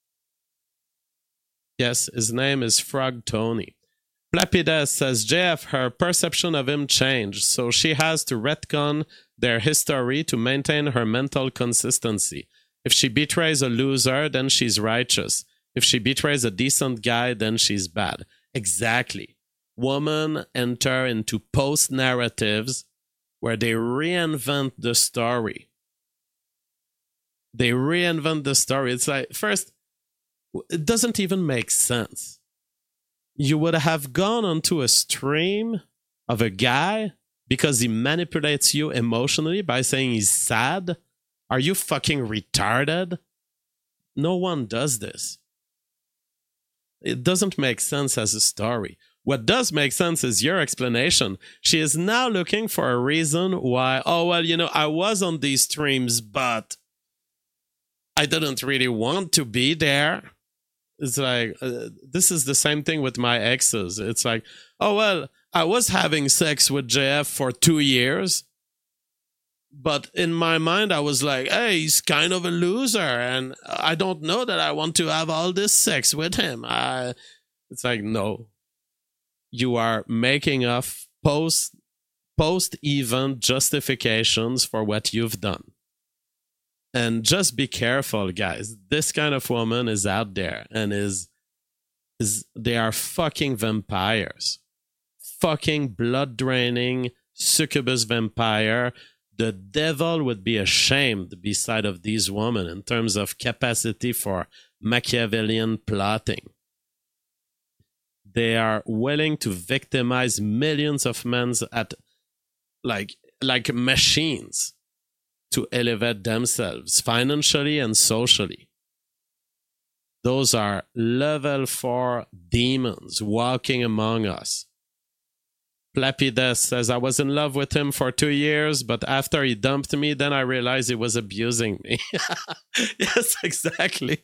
Yes, his name is Frog Tony. Plapides says, JF, her perception of him changed, so she has to retcon their history to maintain her mental consistency. If she betrays a loser, then she's righteous. If she betrays a decent guy, then she's bad. Exactly. Women enter into post-narratives where they reinvent the story. They reinvent the story. It's like, first, it doesn't even make sense. You would have gone onto a stream of a guy because he manipulates you emotionally by saying he's sad? Are you fucking retarded? No one does this. It doesn't make sense as a story. What does make sense is your explanation. She is now looking for a reason why, I was on these streams, but I didn't really want to be there. It's like, this is the same thing with my exes. It's like, I was having sex with JF for 2 years, but in my mind, I was like, hey, he's kind of a loser, and I don't know that I want to have all this sex with him. It's like, no. You are making up post-event justifications for what you've done. And just be careful, guys. This kind of woman is out there and they are fucking vampires. Fucking blood-draining succubus vampire. The devil would be ashamed beside of these women in terms of capacity for Machiavellian plotting. They are willing to victimize millions of men at like machines to elevate themselves financially and socially. Those are level 4 demons walking among us. Plapides says, I was in love with him for 2 years, but after he dumped me, then I realized he was abusing me. Yes, exactly.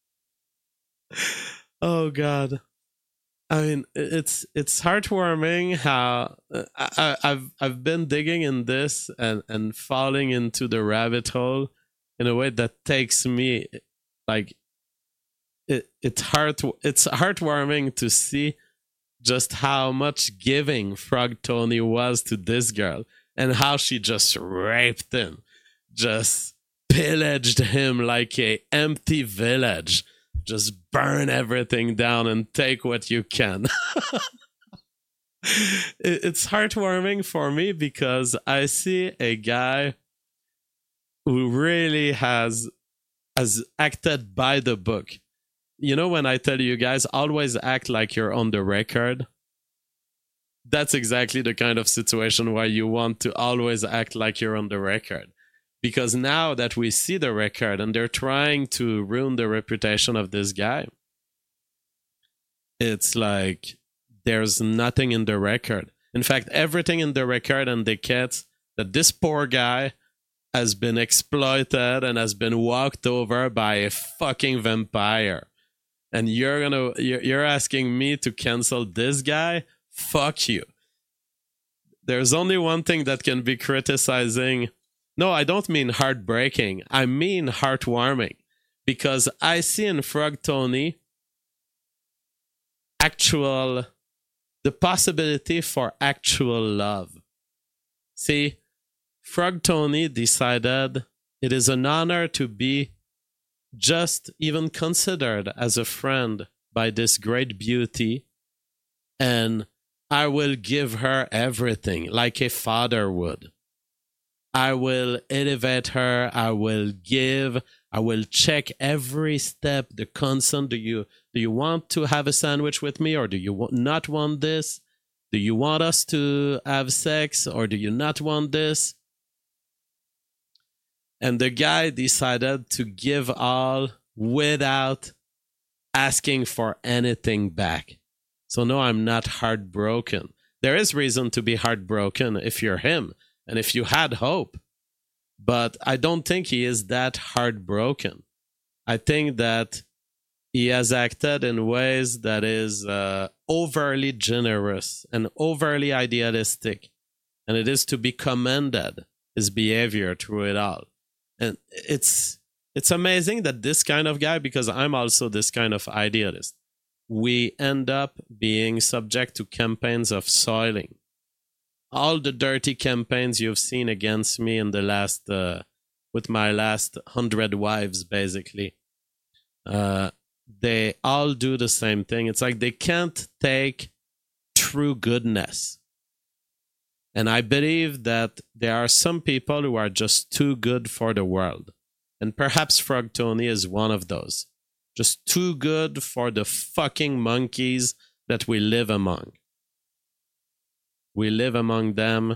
Oh, God. I mean, it's heartwarming how I've been digging in this and falling into the rabbit hole in a way that takes me like it's heartwarming to see just how much giving Frog Tony was to this girl and how she just raped him, just pillaged him like a empty village. Just burn everything down and take what you can. It's heartwarming for me because I see a guy who really has acted by the book. You know, when I tell you guys, always act like you're on the record. That's exactly the kind of situation where you want to always act like you're on the record. Because now that we see the record and they're trying to ruin the reputation of this guy, it's like there's nothing in the record. In fact, everything in the record indicates that this poor guy has been exploited and has been walked over by a fucking vampire. And you're asking me to cancel this guy? Fuck you. There's only one thing that can be criticizing. No, I don't mean heartbreaking. I mean heartwarming. Because I see in Frog Tony the possibility for actual love. See, Frog Tony decided it is an honor to be just even considered as a friend by this great beauty, and I will give her everything like a father would. I will elevate her. I will give. I will check every step. The consent. Do you want to have a sandwich with me, or do you not want this? Do you want us to have sex, or do you not want this? And the guy decided to give all without asking for anything back. So no, I'm not heartbroken. There is reason to be heartbroken if you're him. And if you had hope, but I don't think he is that heartbroken. I think that he has acted in ways that is overly generous and overly idealistic. And it is to be commended, his behavior through it all. And it's amazing that this kind of guy, because I'm also this kind of idealist, we end up being subject to campaigns of soiling. All the dirty campaigns you've seen against me in the last, with my last 100 wives, basically, they all do the same thing. It's like they can't take true goodness. And I believe that there are some people who are just too good for the world. And perhaps Frog Tony is one of those. Just too good for the fucking monkeys that we live among. We live among them.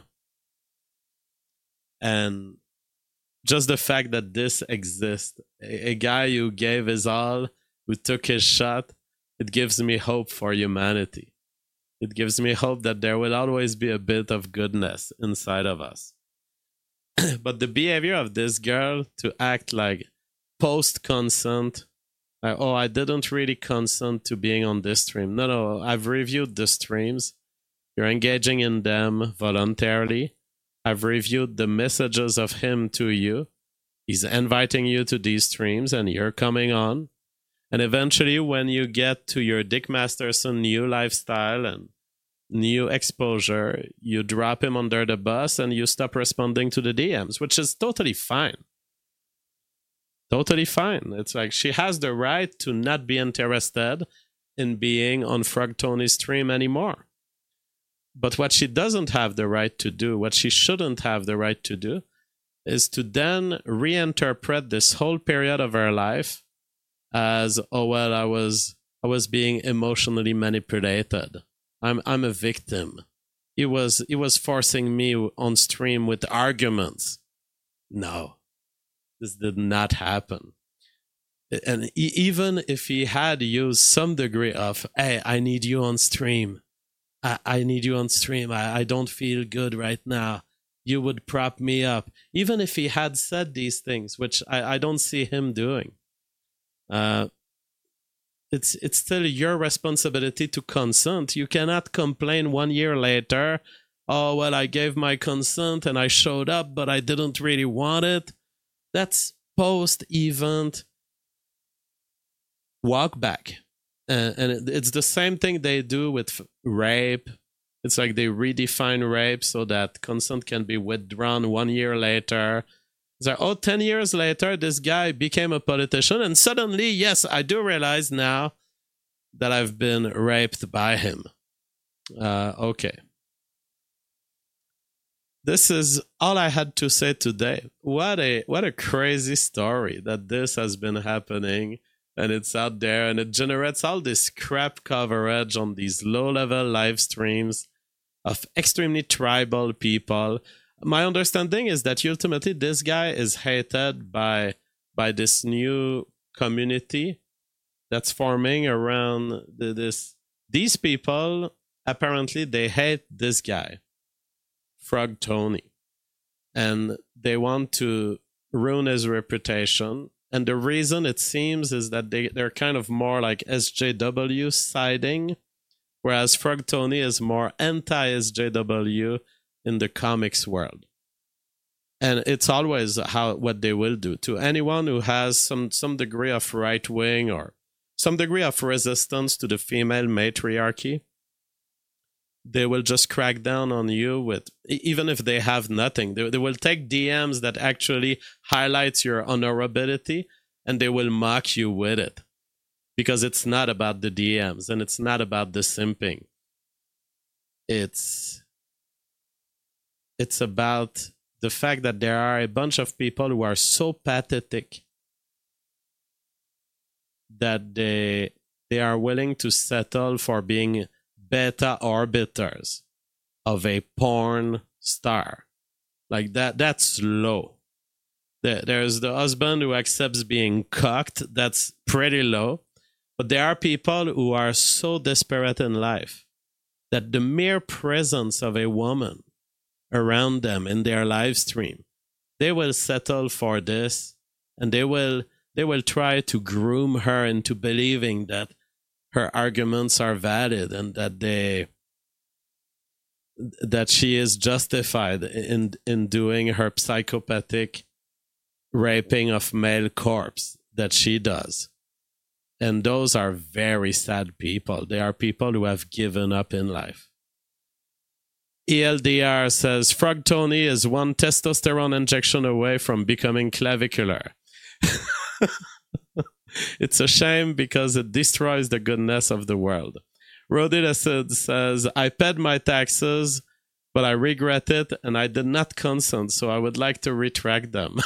And just the fact that this exists, a guy who gave his all, who took his shot, it gives me hope for humanity. It gives me hope that there will always be a bit of goodness inside of us. But the behavior of this girl to act like post-consent, like, oh, I didn't really consent to being on this stream. No, I've reviewed the streams. You're engaging in them voluntarily. I've reviewed the messages of him to you. He's inviting you to these streams and you're coming on. And eventually, when you get to your Dick Masterson new lifestyle and new exposure, you drop him under the bus and you stop responding to the DMs, which is totally fine. Totally fine. It's like she has the right to not be interested in being on Frog Tony's stream anymore. But what she doesn't have the right to do, what she shouldn't have the right to do, is to then reinterpret this whole period of her life as, oh well, I was being emotionally manipulated. I'm a victim. He was forcing me on stream with arguments. No, this did not happen. And even if he had used some degree of, hey, I need you on stream. I need you on stream. I don't feel good right now. You would prop me up. Even if he had said these things, which I don't see him doing. It's still your responsibility to consent. You cannot complain 1 year later, oh, well, I gave my consent and I showed up, but I didn't really want it. That's post-event walk back. And it's the same thing they do with rape. It's like they redefine rape so that consent can be withdrawn 1 year later. It's like, oh, 10 years later, this guy became a politician. And suddenly, yes, I do realize now that I've been raped by him. Okay. This is all I had to say today. What a crazy story that this has been happening. And it's out there, and it generates all this crap coverage on these low-level live streams of extremely tribal people. My understanding is that ultimately this guy is hated by this new community that's forming around these people. Apparently, they hate this guy, Frog Tony, and they want to ruin his reputation. And the reason, it seems, is that they're kind of more like SJW siding, whereas Frog Tony is more anti-SJW in the comics world. And it's always what they will do to anyone who has some degree of right-wing or some degree of resistance to the female matriarchy. They will just crack down on you with, even if they have nothing. They will take DMs that actually highlights your honorability and they will mock you with it. Because it's not about the DMs and it's not about the simping. It's about the fact that there are a bunch of people who are so pathetic that they are willing to settle for being beta arbiters of a porn star. Like that's low. There's the husband who accepts being cucked. That's pretty low. But there are people who are so desperate in life that the mere presence of a woman around them in their live stream, they will settle for this, and they will they will try to groom her into believing that her arguments are valid and that she is justified in doing her psychopathic raping of male corpse that she does. And those are very sad people. They are people who have given up in life. ELDR says, Frog Tony is one testosterone injection away from becoming clavicular. It's a shame because it destroys the goodness of the world. Rodid Acid says, I paid my taxes, but I regret it and I did not consent, so I would like to retract them.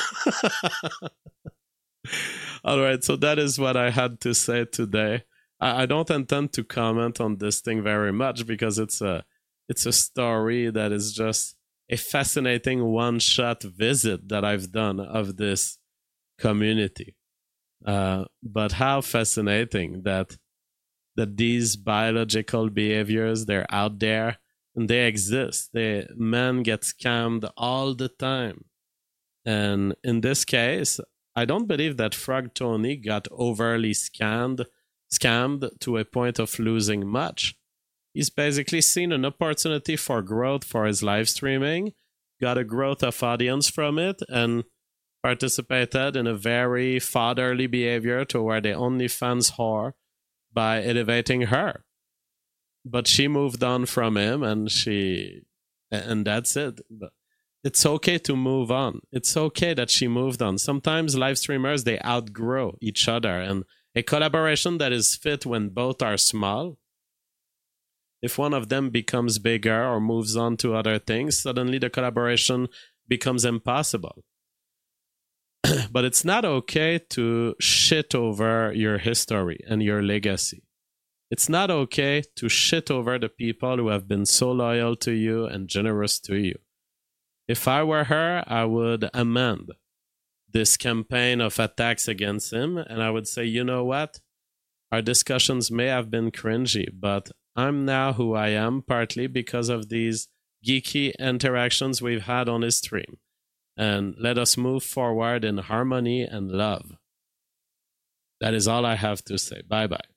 All right, so that is what I had to say today. I don't intend to comment on this thing very much because it's a story that is just a fascinating one-shot visit that I've done of this community. But how fascinating that these biological behaviors, they're out there and they exist. Men get scammed all the time. And in this case, I don't believe that Frog Tony got overly scammed to a point of losing much. He's basically seen an opportunity for growth for his live streaming, got a growth of audience from it, and participated in a very fatherly behavior toward the OnlyFans whore by elevating her. But she moved on from him, and that's it. But it's okay to move on. It's okay that she moved on. Sometimes live streamers, they outgrow each other, and a collaboration that is fit when both are small, if one of them becomes bigger or moves on to other things, suddenly the collaboration becomes impossible. But it's not okay to shit over your history and your legacy. It's not okay to shit over the people who have been so loyal to you and generous to you. If I were her, I would amend this campaign of attacks against him, and I would say, you know what? Our discussions may have been cringy, but I'm now who I am, partly because of these geeky interactions we've had on his stream. And let us move forward in harmony and love. That is all I have to say. Bye-bye.